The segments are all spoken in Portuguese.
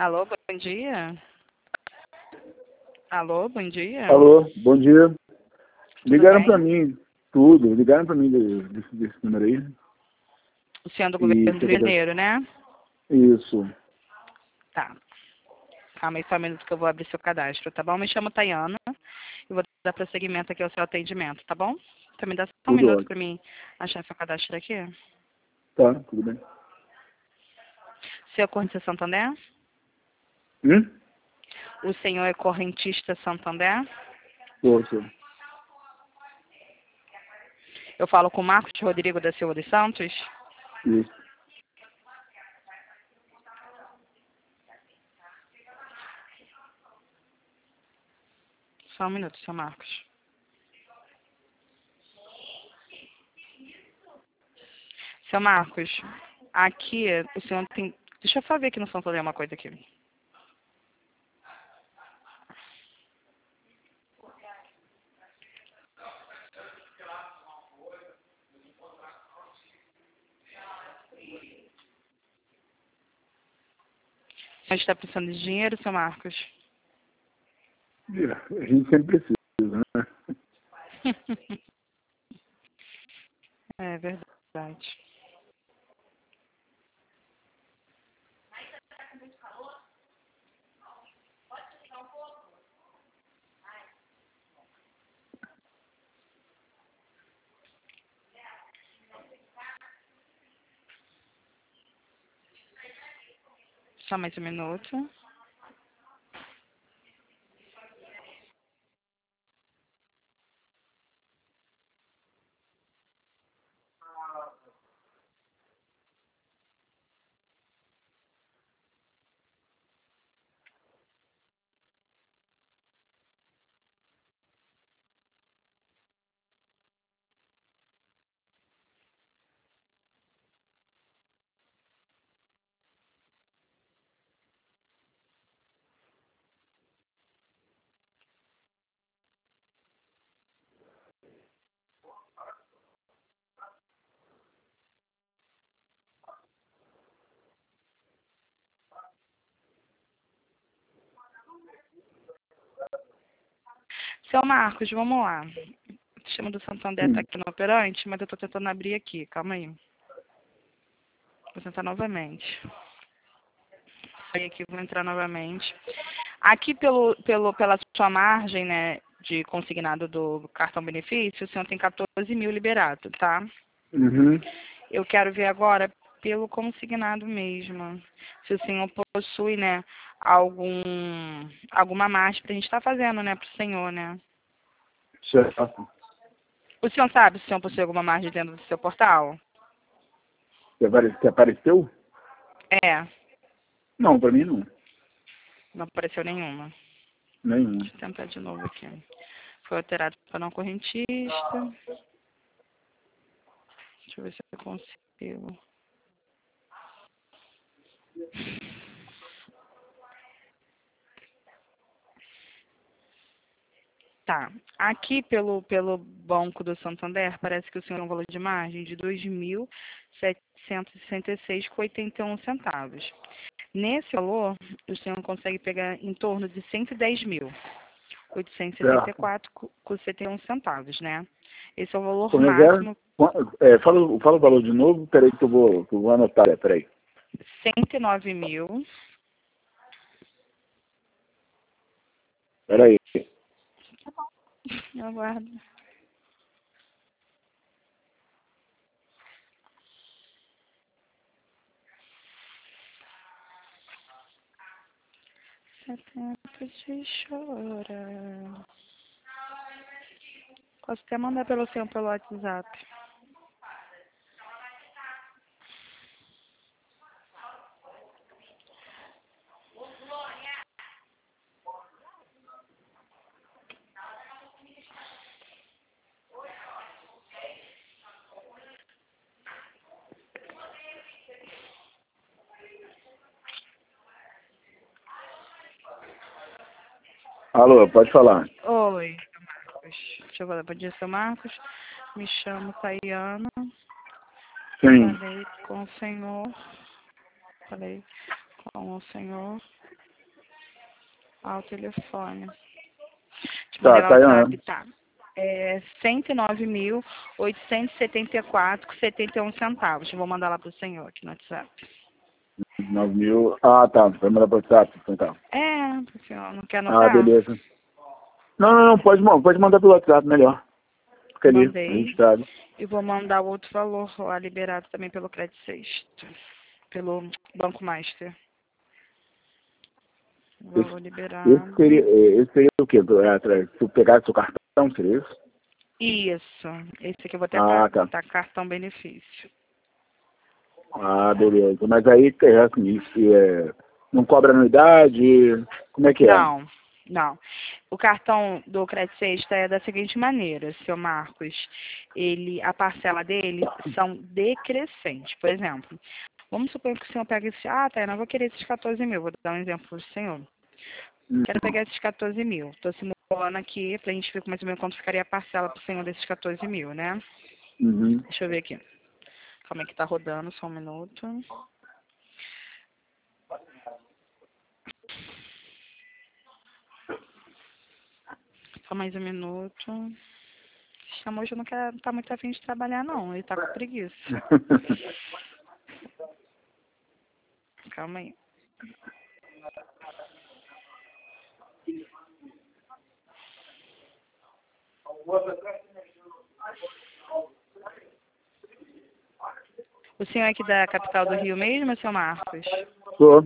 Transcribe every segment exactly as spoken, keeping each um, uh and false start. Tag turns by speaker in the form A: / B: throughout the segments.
A: Alô, bom dia. Alô, bom dia.
B: Alô, bom dia.
A: Tudo
B: Ligaram
A: bem?
B: pra mim, tudo. Ligaram pra mim de- desse, desse número aí.
A: O senhor é do
B: E
A: governo do
B: você
A: Rio de
B: quer-
A: Janeiro, né?
B: Isso.
A: Tá. Calma aí só um minuto que eu vou abrir seu cadastro, tá bom? Me chamo Tayana e vou dar prosseguimento aqui ao seu atendimento, tá bom? Então me dá só um
B: Tudo
A: minuto
B: ótimo.
A: pra mim achar seu cadastro aqui.
B: Tá, tudo bem.
A: Seu correntista Santander?
B: Hum?
A: O senhor é correntista Santander?
B: Força.
A: Eu falo com Marcos Rodrigo da Silva dos Santos?
B: Isso.
A: Só um minuto, seu Marcos. Seu Marcos, aqui o senhor tem... Deixa eu só ver aqui no Santander uma coisa aqui. O senhor está precisando de dinheiro, seu Marcos?
B: A gente sempre precisa, né?
A: É verdade. Só mais um minuto. Seu Marcos, vamos lá. O sistema do Santander está
B: Hum.
A: aqui no operante, mas eu estou tentando abrir aqui. Calma aí. Vou tentar novamente. Sair aqui, vou entrar novamente. Aqui pelo, pelo, pela sua margem, né, de consignado do cartão benefício, o senhor tem quatorze mil liberado, tá?
B: Uhum.
A: Eu quero ver agora pelo consignado mesmo. Se o senhor possui, né, algum, alguma margem para a gente estar fazendo, né, para o senhor, né?
B: Certo.
A: O senhor sabe se o senhor possui alguma margem dentro do seu portal?
B: Você apare- você apareceu?
A: É,
B: Não, pra mim não.
A: não apareceu nenhuma.
B: Nenhum.
A: Deixa eu tentar de novo aqui. Foi alterado para não correntista. Deixa eu ver se eu consigo. Tá. Aqui pelo, pelo Banco do Santander, parece que o senhor tem um valor de margem de dois mil setecentos e sessenta e seis vírgula oitenta e um centavos. Nesse valor, o senhor consegue pegar em torno de cento e dez mil, oitocentos e setenta e
B: Certo.
A: quatro vírgula setenta e um centavos, né? Esse é o valor
B: Como é que é?
A: máximo,
B: Qua- é, fala, fala o valor de novo. Peraí que eu vou, que eu vou anotar. É, peraí.
A: cento e nove mil.
B: Peraí.
A: Eu aguardo. Setenta de chorar. Posso até mandar pelo senhor pelo WhatsApp.
B: Alô, pode falar.
A: Oi, seu Marcos. Deixa eu falar. Bom dia, seu Marcos. Me chamo Tayana.
B: Sim.
A: Falei com o senhor. Falei com o senhor Ah, o telefone. Te
B: Tá,
A: mandei lá
B: tá
A: o
B: aí,
A: WhatsApp,
B: né?
A: tá. É cento e nove mil, oitocentos e setenta e quatro com setenta e um centavos. Vou mandar lá pro senhor aqui no WhatsApp.
B: nove mil. Ah, tá. Vai mandar pro WhatsApp. Então tá.
A: É, o senhor não quer
B: Ah,
A: anotar?
B: beleza. Não, não, não. Pode, pode mandar pelo WhatsApp, melhor. Fica ali,
A: Mandei.
B: registrado.
A: E vou mandar o outro valor lá liberado também pelo Credit Sexto. Pelo Banco Master. Valor
B: Esse, esse,
A: liberado.
B: seria, esse seria o quê? É, atrás. Se eu pegasse o cartão, seria isso?
A: Isso. Esse aqui eu vou até
B: Ah,
A: pagar.
B: tá.
A: Tá cartão benefício.
B: Ah, beleza. Mas aí, é assim, isso, é, não cobra anuidade? Como é que é?
A: Não, não. O cartão do Credit Sexta é da seguinte maneira, seu Marcos. Ele, a parcela dele são decrescentes. Por exemplo, vamos supor que o senhor pega esse... Ah, tá, eu não vou querer esses quatorze mil. Vou dar um exemplo para o senhor.
B: Hum,
A: Quero pegar esses quatorze mil. Estou simulando aqui para a gente ver mais ou menos quanto ficaria a parcela para o senhor desses quatorze mil, né?
B: Uhum.
A: Deixa eu ver aqui. Calma aí que tá rodando, só um minuto. Só mais um minuto. Chamou hoje não quer, tá muito afim de trabalhar não, ele tá com preguiça. Calma aí. O senhor é aqui da capital do Rio mesmo, seu Marcos?
B: Tô.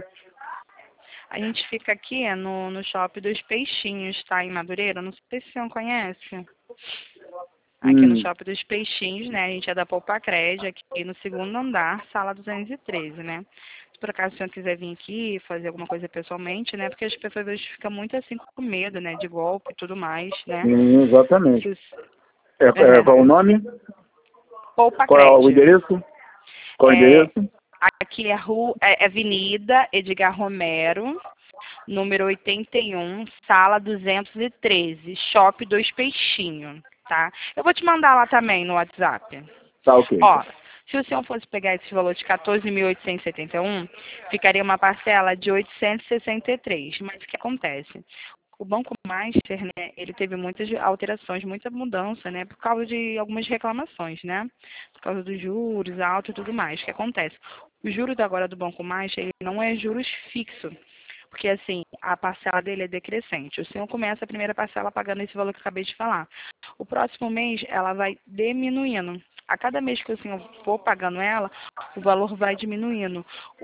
A: A gente fica aqui no, no shopping dos Peixinhos, tá? Em Madureira. Não sei se o senhor conhece. Aqui no
B: Hum.
A: shopping dos Peixinhos, né? A gente é da Poupa Crédito, aqui no segundo andar, sala duzentos e treze, né? Se por acaso o senhor quiser vir aqui fazer alguma coisa pessoalmente, né? Porque as pessoas hoje ficam muito assim com medo, né? De golpe e tudo mais, né?
B: Sim, exatamente.
A: Se os...
B: É, é, qual o nome?
A: Poupa
B: Qual é o
A: Crédito.
B: endereço? Qual é o
A: É,
B: endereço?
A: aqui é, rua, é Avenida Edgar Romero, número oitenta e um, sala duzentos e treze, Shopping Dois Peixinhos, tá? Eu vou te mandar lá também no WhatsApp.
B: Tá, ok,
A: Ó,
B: então.
A: se o senhor fosse pegar esse valor de quatorze mil oitocentos e setenta e um, ficaria uma parcela de oitocentos e sessenta e três. Mas o que acontece? O Banco Master, né, ele teve muitas alterações, muita mudança, né, por causa de algumas reclamações, né, por causa dos juros altos e tudo mais. O que acontece? Os juros agora do Banco Master, ele não é juros fixo, porque assim, a parcela dele é decrescente. O senhor começa a primeira parcela pagando esse valor que eu acabei de falar. O próximo mês, ela vai diminuindo. A cada mês que o senhor for pagando ela, o valor vai diminuindo.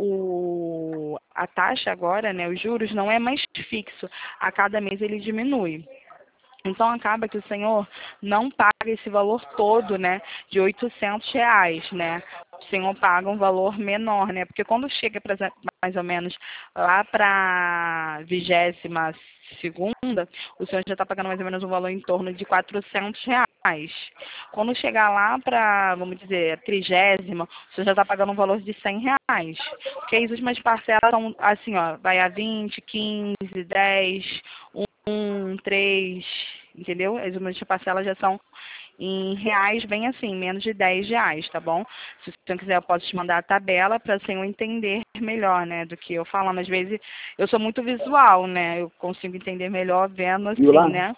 A: O, a taxa agora, né, os juros, não é mais fixo. A cada mês ele diminui. Então acaba que o senhor não paga esse valor todo, né, de oitocentos reais, né? O senhor paga um valor menor, né? Porque quando chega pra, mais ou menos lá para vigésima segunda, o senhor já está pagando mais ou menos um valor em torno de quatrocentos reais. Quando chegar lá para, vamos dizer, trigésima, o senhor já está pagando um valor de cem reais. Porque as últimas parcelas são assim, ó, vai a vinte, quinze, dez, um, três, entendeu? As últimas parcelas já são em reais, bem assim, menos de dez reais, tá bom? Se o senhor quiser, eu posso te mandar a tabela para o senhor entender melhor, né, do que eu falando. Às vezes, eu sou muito visual, né? Eu consigo entender melhor vendo
B: Viu
A: assim,
B: lá?
A: né?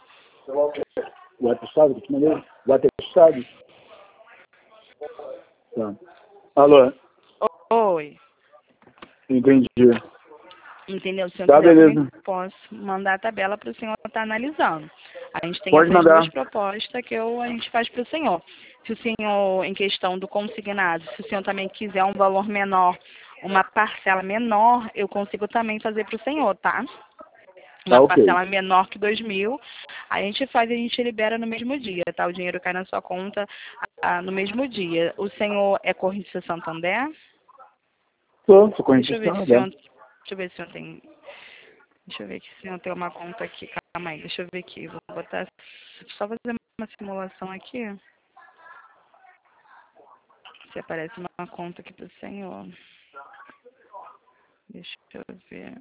B: O atestado que te mandei? O atestado? Tá. Alô?
A: Oi.
B: Entendi.
A: Entendeu? Se eu
B: Tá,
A: quiser, eu também
B: beleza.
A: posso mandar a tabela para o senhor estar analisando. A gente tem
B: Pode
A: essas duas
B: mandar.
A: propostas que eu, a gente faz para o senhor. Se o senhor, em questão do consignado, se o senhor também quiser um valor menor, uma parcela menor, eu consigo também fazer para o senhor, tá?
B: Tá,
A: Uma
B: ok.
A: parcela menor que dois mil, a gente faz e a gente libera no mesmo dia, tá? O dinheiro cai na sua conta ah, no mesmo dia. O senhor é Correntista Santander?
B: Tô, sou
A: Deixa eu ver se o
B: correntista,
A: senhor,
B: né?
A: deixa eu ver se o senhor tem, deixa eu ver aqui se eu tenho uma conta aqui. Calma aí, deixa eu ver aqui. Vou botar, só fazer uma simulação aqui. Se aparece uma conta aqui pro senhor. Deixa eu ver.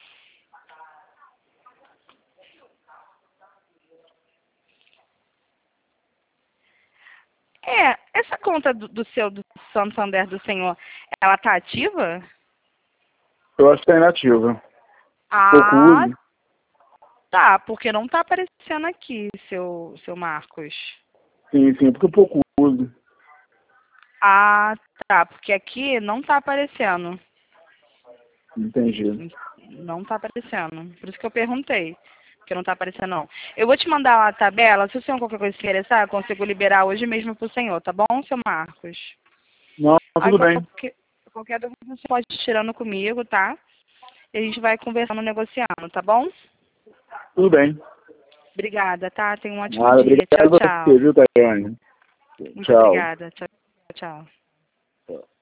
A: É, essa conta do, do seu, do Santander do senhor, ela tá ativa?
B: Eu acho que tá inativa. Pouco
A: Ah,
B: uso.
A: Tá, porque não tá aparecendo aqui, seu, seu Marcos.
B: Sim, sim, porque eu pouco uso.
A: Ah, tá, porque aqui não tá aparecendo.
B: Entendi.
A: Não tá aparecendo. Por isso que eu perguntei. Porque não tá aparecendo, não. Eu vou te mandar a tabela. Se o senhor qualquer coisa se interessar, eu consigo liberar hoje mesmo pro senhor, tá bom, seu Marcos?
B: Não,
A: Aí
B: tudo bem.
A: qualquer, qualquer dúvida você pode ir tirando comigo, tá? E a gente vai conversando, negociando, tá bom?
B: Tudo bem.
A: Obrigada, tá? Tenha um ótimo
B: Nada,
A: dia. Tchau,
B: obrigado a
A: tchau.
B: você, viu, Tayane?
A: Muito
B: Tchau.
A: obrigada. Tchau, tchau.